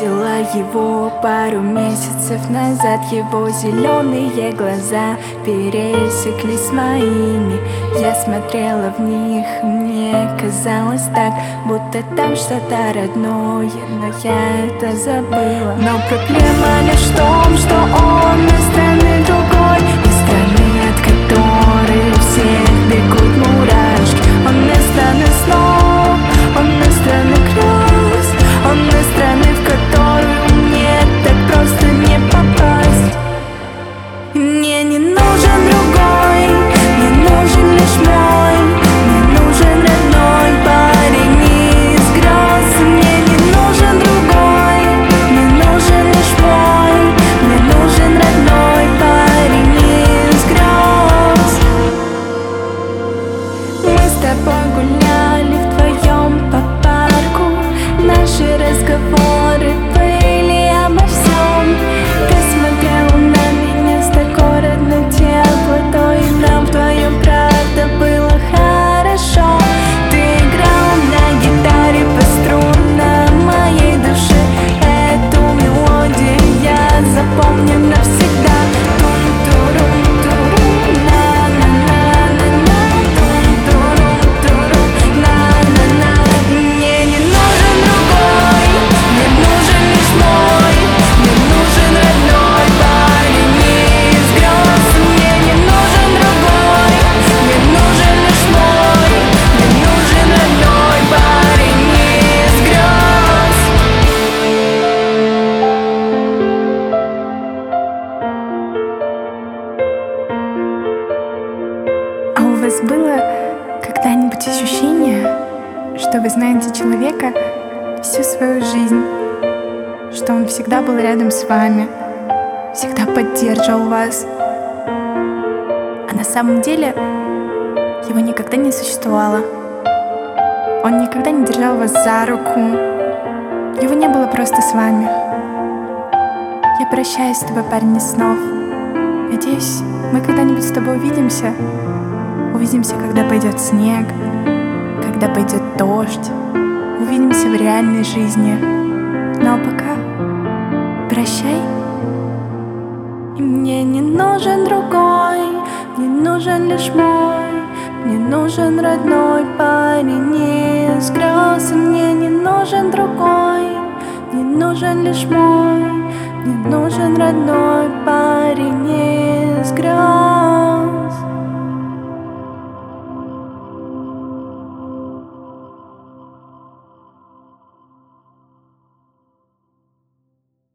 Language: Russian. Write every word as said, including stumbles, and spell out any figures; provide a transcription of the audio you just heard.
видела его пару месяцев назад. Его зеленые глаза пересеклись с моими. Я смотрела в них, мне казалось так, будто там что-то родное, но я это забыла. Но проблема лишь в том, что он из страны другой, из страны, от которой всех бегут мурашки. Он из страны снов, он из страны грез, он из страны, в которую мне так просто не попасть. Мне не нужен другой, мне нужен лишь мой, мне нужен родной парень из грез. Мне не нужен другой, мне нужен лишь мой, мне нужен родной парень из грез. Мы с тобой гуляли вдвоем по парку, наши разговоры были обо всем. Ты смотрел на меня с такой родной теплотой, и нам вдвоем правда было хорошо. Ты играл на гитаре по струнам моей души, эту мелодию я запомню навсегда. Тум-турум-турум, на-на-на-на-на, тум-турум-турум, на-на-на. Мне не нужен другой, мне нужен лишь мой, мне нужен родной парень из грез. Мне не нужен другой, мне нужен лишь мой, мне нужен родной парень из грез. А у вас было когда-нибудь ощущение, что вы знаете человека всю свою жизнь, что он всегда был рядом с вами, всегда поддерживал вас, а на самом деле его никогда не существовало? Он никогда не держал вас за руку, его не было просто с вами. Я прощаюсь с тобой, парень из снов. Надеюсь, мы когда-нибудь с тобой увидимся. Увидимся, когда пойдет снег, когда пойдет дождь. Увидимся в реальной жизни. Ну а пока прощай. И мне не нужен другой, мне нужен лишь мой, мне нужен родной парень из грез. И мне не нужен другой, мне нужен лишь мой, мне нужен родной парень из